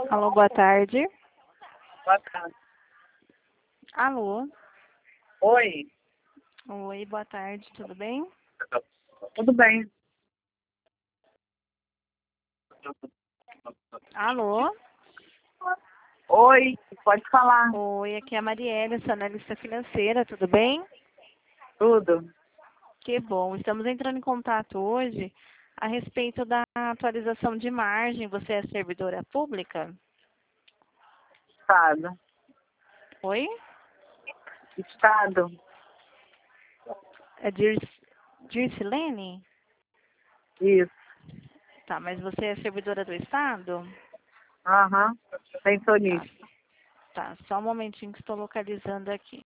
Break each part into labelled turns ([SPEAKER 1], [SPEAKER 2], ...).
[SPEAKER 1] Alô, boa tarde.
[SPEAKER 2] Boa tarde.
[SPEAKER 1] Alô.
[SPEAKER 2] Oi,
[SPEAKER 1] Oi, boa tarde, tudo bem?
[SPEAKER 2] tudo bem?
[SPEAKER 1] Alô.
[SPEAKER 2] Oi, pode falar.
[SPEAKER 1] Oi, aqui é a Marielle, sou analista financeira, tudo bem?
[SPEAKER 2] Tudo.
[SPEAKER 1] Que bom. Estamos entrando em contato hoje a respeito da atualização de margem. Você é servidora pública?
[SPEAKER 2] Estado.
[SPEAKER 1] Oi?
[SPEAKER 2] Estado.
[SPEAKER 1] É Dircilene?
[SPEAKER 2] Isso.
[SPEAKER 1] Tá, mas você é servidora do Estado?
[SPEAKER 2] Aham.
[SPEAKER 1] Tá,
[SPEAKER 2] Pensionista.
[SPEAKER 1] tá. Só um momentinho que estou localizando aqui.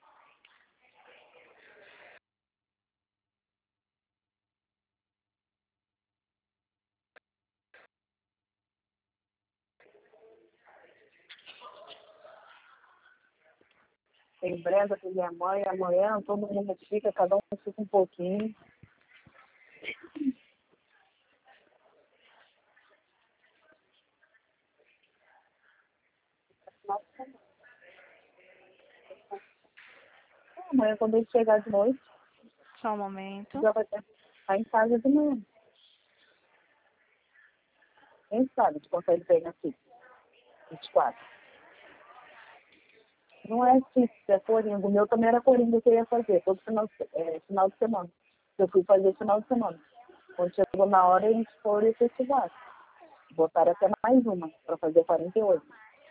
[SPEAKER 2] Tem brenda com minha mãe, amanhã todo mundo fica, cada um fica um pouquinho. Amanhã quando ele chegar de noite,
[SPEAKER 1] Só um momento.
[SPEAKER 2] já vai estar em casa de manhã. Quem sabe se consegue pegar aqui. 24. Não é fixo, é coringa. O meu também era coringa que eu ia fazer, todo final de semana. Eu fui fazer final de semana. Quando chegou na hora, a gente foi efetivar. Botaram até mais uma, para fazer 48.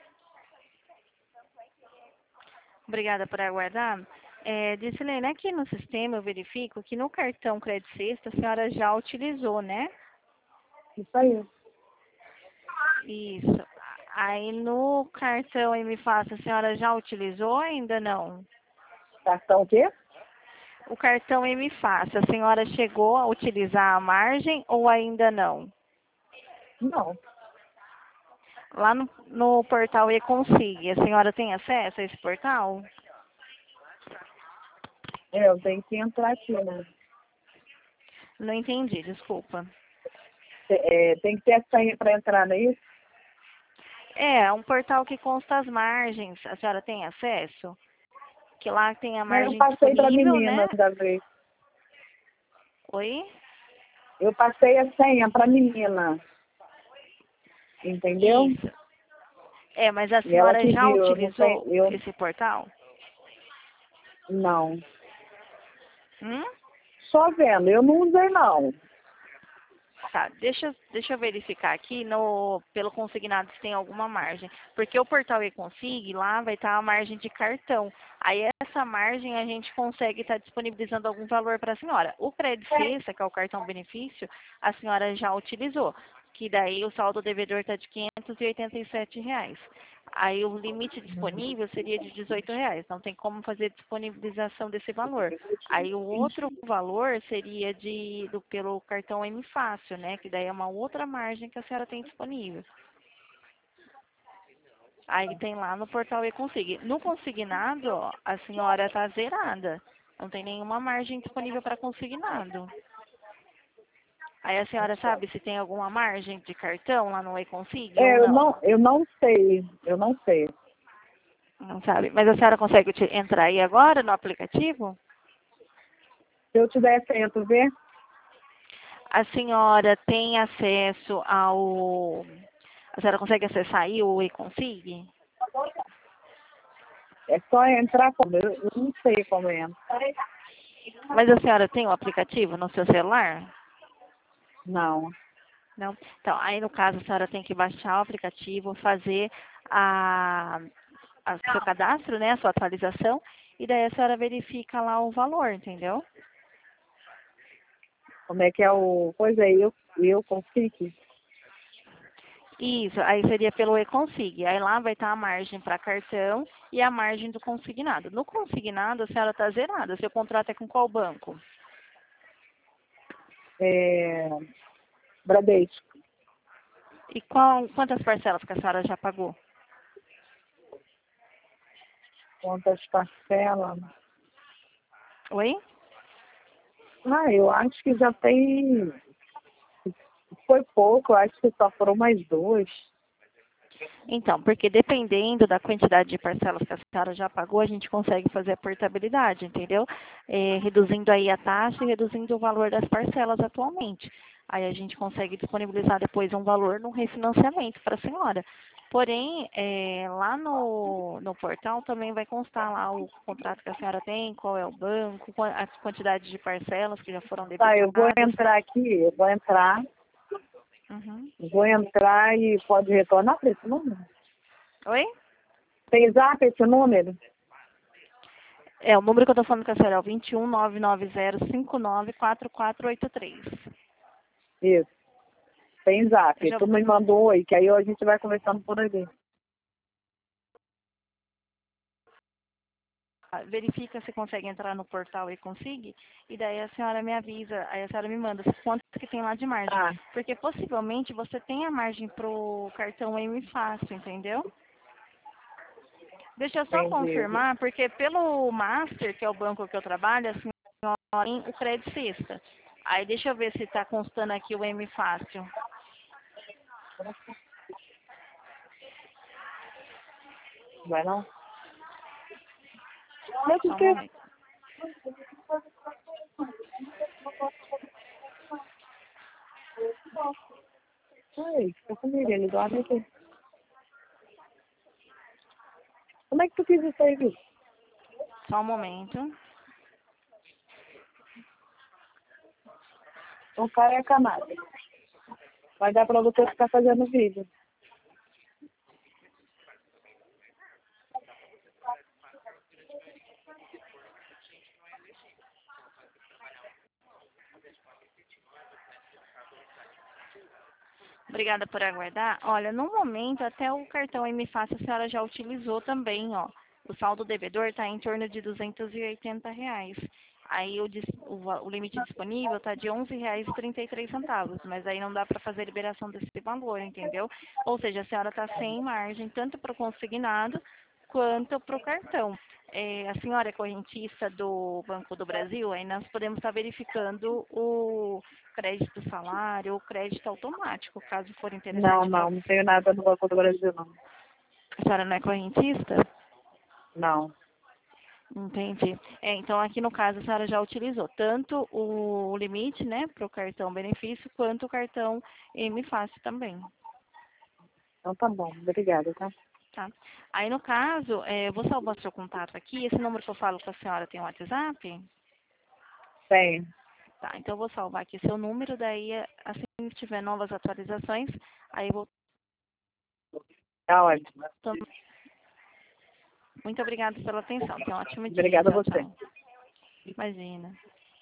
[SPEAKER 1] Obrigada por aguardar. Dircilene, aqui no sistema eu verifico que no cartão Crédito Sexta a senhora já utilizou, né?
[SPEAKER 2] Isso aí.
[SPEAKER 1] Isso. Aí no cartão M Fácil a senhora já utilizou ou ainda não?
[SPEAKER 2] Cartão o quê?
[SPEAKER 1] O cartão M Fácil, a senhora chegou a utilizar a margem ou ainda não?
[SPEAKER 2] Não.
[SPEAKER 1] Lá no portal E-Consig, a senhora tem acesso a esse portal?
[SPEAKER 2] Eu tenho que entrar aqui, né?
[SPEAKER 1] Não entendi, desculpa.
[SPEAKER 2] Tem que ter a senha para entrar, não é isso?
[SPEAKER 1] É um portal que consta as margens. A senhora tem acesso? Que lá tem a
[SPEAKER 2] Mas eu
[SPEAKER 1] margem
[SPEAKER 2] passei para a
[SPEAKER 1] disponível, né?
[SPEAKER 2] menina da vez.
[SPEAKER 1] Oi?
[SPEAKER 2] Eu passei a senha para a menina. Entendeu?
[SPEAKER 1] Isso. Mas a
[SPEAKER 2] E ela
[SPEAKER 1] senhora já
[SPEAKER 2] pediu, eu não sei,
[SPEAKER 1] utilizou
[SPEAKER 2] eu
[SPEAKER 1] esse portal?
[SPEAKER 2] não.
[SPEAKER 1] Hum?
[SPEAKER 2] Só vendo, eu não usei não.
[SPEAKER 1] Tá, deixa eu verificar aqui pelo consignado se tem alguma margem. Porque o portal E-Consig, lá vai estar a margem de cartão. Aí essa margem a gente consegue estar disponibilizando algum valor para a senhora. O Crédito Sexta, que é o cartão benefício, a senhora já utilizou. Que daí o saldo devedor está de R$ 587. Aí o limite disponível seria de R$ 18. Não tem como fazer disponibilização desse valor. Aí o outro valor seria pelo cartão M Fácil, né? Que daí é uma outra margem que a senhora tem disponível. Aí tem lá no portal E-Consig. No consignado, ó, a senhora está zerada. Não tem nenhuma margem disponível para consignado. Aí a senhora sabe se tem alguma margem de cartão lá no E-Consig ou não?
[SPEAKER 2] Eu não sei, eu não sei.
[SPEAKER 1] Não sabe. Mas a senhora consegue entrar aí agora no aplicativo?
[SPEAKER 2] Se eu tivesse tento ver,
[SPEAKER 1] A senhora tem acesso ao... A senhora consegue acessar aí o E-Consig?
[SPEAKER 2] é só entrar como. Eu não sei como é.
[SPEAKER 1] Mas a senhora tem o aplicativo no seu celular?
[SPEAKER 2] Não.
[SPEAKER 1] Não? Então, aí no caso a senhora tem que baixar o aplicativo, fazer a, seu cadastro, né, a sua atualização, e daí a senhora verifica lá o valor, entendeu?
[SPEAKER 2] Como é que é o. Pois é, eu consigo.
[SPEAKER 1] Isso, aí seria pelo E-Consig. Aí lá vai estar a margem para cartão e a margem do consignado. No consignado, a senhora está zerada. Seu contrato é com qual banco?
[SPEAKER 2] É, Bradesco.
[SPEAKER 1] E quantas parcelas que a senhora já pagou?
[SPEAKER 2] Quantas parcelas?
[SPEAKER 1] Oi?
[SPEAKER 2] Eu acho que já tem. Foi pouco, eu acho que só foram mais duas.
[SPEAKER 1] Então, porque dependendo da quantidade de parcelas que a senhora já pagou, a gente consegue fazer a portabilidade, entendeu? Reduzindo aí a taxa e reduzindo o valor das parcelas atualmente. Aí a gente consegue disponibilizar depois um valor no refinanciamento para a senhora. Porém, lá no portal também vai constar lá o contrato que a senhora tem, qual é o banco, a quantidade de parcelas que já foram
[SPEAKER 2] Tá, eu vou
[SPEAKER 1] debitadas.
[SPEAKER 2] entrar aqui,
[SPEAKER 1] Uhum.
[SPEAKER 2] vou entrar e pode retornar para esse número?
[SPEAKER 1] Oi?
[SPEAKER 2] Tem zap esse número?
[SPEAKER 1] O número que eu estou falando com a senhora é o 21990594483.
[SPEAKER 2] Isso. Tem zap.
[SPEAKER 1] Eu já
[SPEAKER 2] Tu me mandou oi, que aí a gente vai conversando por ali.
[SPEAKER 1] verifica se consegue entrar no portal e consiga, e daí a senhora me avisa, aí a senhora me manda quanto que tem lá de margem.
[SPEAKER 2] Tá,
[SPEAKER 1] Porque possivelmente você tem a margem pro cartão M Fácil, entendeu? Deixa eu só
[SPEAKER 2] entendi.
[SPEAKER 1] confirmar, porque pelo Master, que é o banco que eu trabalho, a senhora tem o crédito sexta. Aí deixa eu ver se está constando aqui o M Fácil.
[SPEAKER 2] Vai não?
[SPEAKER 1] Só um momento.
[SPEAKER 2] Oi, fica comigo, ele dorme aqui. Como é que tu fiz isso aí, viu?
[SPEAKER 1] Só um momento.
[SPEAKER 2] O cara é camada. Vai dar pra você ficar fazendo vídeo.
[SPEAKER 1] Obrigada por aguardar. Olha, no momento, até o cartão M Fácil a senhora já utilizou também, ó. O saldo devedor está em torno de R$ 280. Aí o limite disponível está de R$ 11,33, mas aí não dá para fazer liberação desse valor, entendeu? Ou seja, a senhora está sem margem, tanto para o consignado quanto para o cartão. A senhora é correntista do Banco do Brasil, aí nós podemos estar verificando o crédito salário ou crédito automático, caso for
[SPEAKER 2] Não,
[SPEAKER 1] interessante para
[SPEAKER 2] não
[SPEAKER 1] você.
[SPEAKER 2] tenho nada no Banco do Brasil, não.
[SPEAKER 1] A senhora não é correntista?
[SPEAKER 2] Não.
[SPEAKER 1] Entendi. Então, aqui no caso, a senhora já utilizou tanto o limite, né, para o cartão benefício, quanto o cartão M Fácil também,
[SPEAKER 2] Então tá bom, obrigada, tá?
[SPEAKER 1] tá? Aí, no caso, eu vou salvar seu contato aqui. Esse número que eu falo com a senhora tem um WhatsApp?
[SPEAKER 2] Tem.
[SPEAKER 1] Tá, então eu vou salvar aqui seu número, daí, assim que tiver novas atualizações, aí eu vou...
[SPEAKER 2] Tá ótimo.
[SPEAKER 1] Muito obrigada pela atenção. Tenha um ótimo dia.
[SPEAKER 2] Obrigada a
[SPEAKER 1] Tchau,
[SPEAKER 2] você.
[SPEAKER 1] tchau. Imagina.